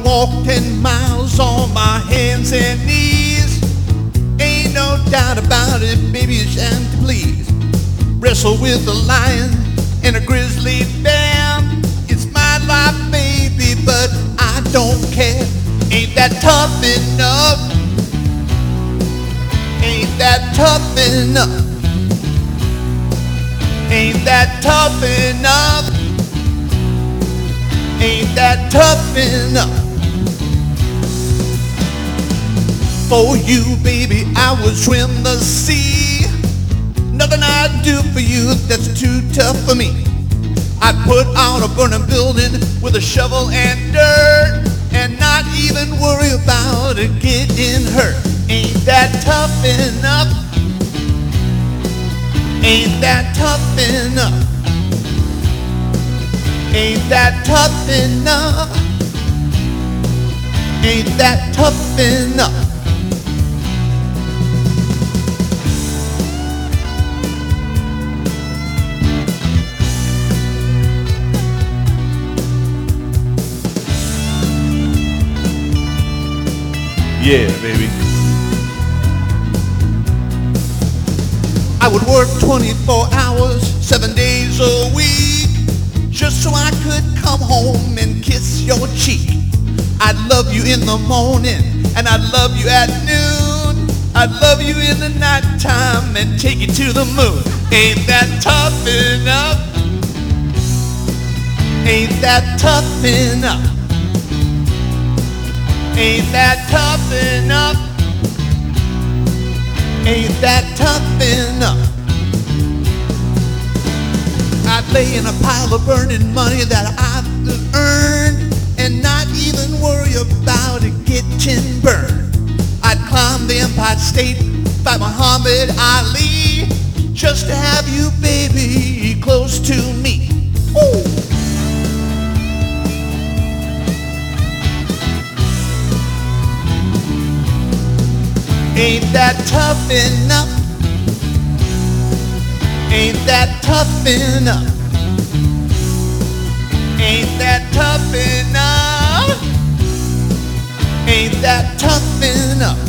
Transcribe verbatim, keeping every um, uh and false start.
walk ten miles on my hands and knees. Ain't no doubt about it, baby, it's time to please. Wrestle with a lion and a grizzly bear. It's my life, baby, but I don't care. Ain't that tough enough? Ain't that tough enough? Ain't that tough enough? Ain't that tough enough? For you, baby, I would swim the sea. Nothing I'd do for you that's too tough for me. I'd put out a burning building with a shovel and dirt, and not even worry about it getting hurt. Ain't that tough enough? Ain't that tough enough? Ain't that tough enough? Ain't that tough enough? Yeah, baby. I would work twenty-four hours, seven days a week, just so I could come home and kiss your cheek. I'd love you in the morning, and I'd love you at noon. I'd love you in the nighttime and take you to the moon. Ain't that tough enough? Ain't that tough enough? Ain't that tough enough? Ain't that tough enough? I'd lay in a pile of burning money that I've earned and not even worry about it getting burned. I'd climb the Empire State, fight Muhammad Ali, just to have you, baby, close to me. Ooh. Ain't that tough enough? Ain't that tough enough? Ain't that tough enough? Ain't that tough enough?